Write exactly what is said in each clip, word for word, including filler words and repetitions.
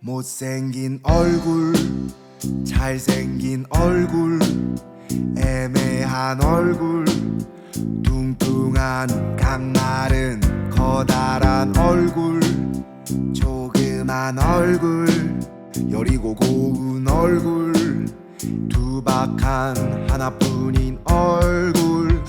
못생긴 얼굴, 잘생긴 얼굴, 애매한 얼굴, 뚱뚱한 강마른 커다란 얼굴, 조그만 얼굴, 여리고 고운 얼굴, 두박한 하나뿐인 얼굴.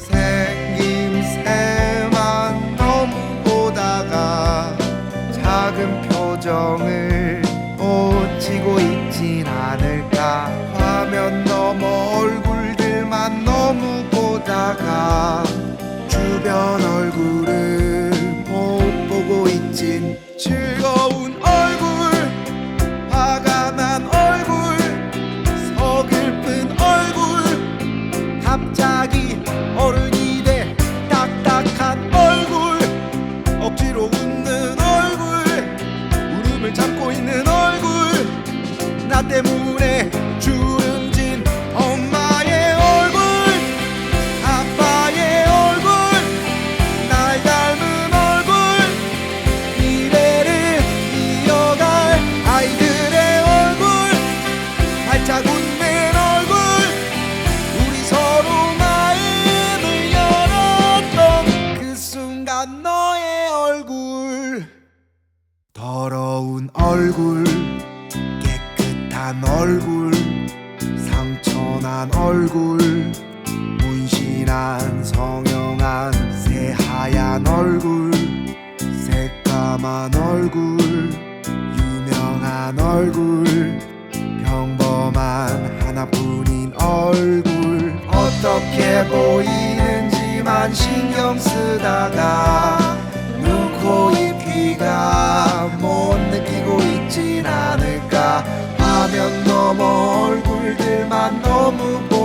생김새만 너무 보다가 작은 표정을 놓치고 있진 않을까. 화면 너머 얼굴들만 너무 보다가 주변 얼굴을 못 보고 있진. 즐거운 얼굴, 화가 난 얼굴, 서글픈 얼굴, 갑자기 어른이 돼 딱딱한 얼굴, 억지로 웃는 얼굴, 울음을 참고 있는 얼굴, 나 때문에 주름진 엄마의 얼굴, 아빠의 얼굴, 날 닮은 얼굴, 미래를 이어갈 아이들의 얼굴, 활짝 웃는 얼굴, 우리 서로 마음을 열었던 그 순간 너의 얼굴. 더러운 얼굴, 깨끗한 얼굴, 상처난 얼굴, 문신한 성형한 새하얀 얼굴, 새까만 얼굴, 유명한 얼굴, 평범한 하나뿐인 얼굴. 어떻게 보이는지만 신경 쓰다가 눈, 코, 입, 귀가 못 느끼고 있진 않을까. 화면 너머 얼굴들만 너무